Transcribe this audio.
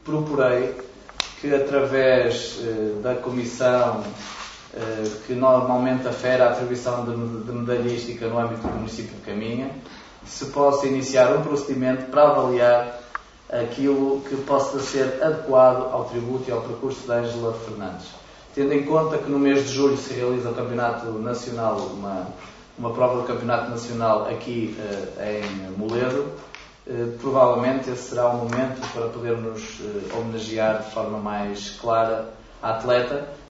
proporei que, através da comissão que normalmente afere a atribuição de medalhística no âmbito do município de Caminha, se possa iniciar um procedimento para avaliar aquilo que possa ser adequado ao tributo e ao percurso da Ângela Fernandes. Tendo em conta que no mês de julho se realiza o Campeonato Nacional, uma prova do Campeonato Nacional aqui em Moledo, provavelmente esse será o momento para podermos homenagear de forma mais clara a atleta.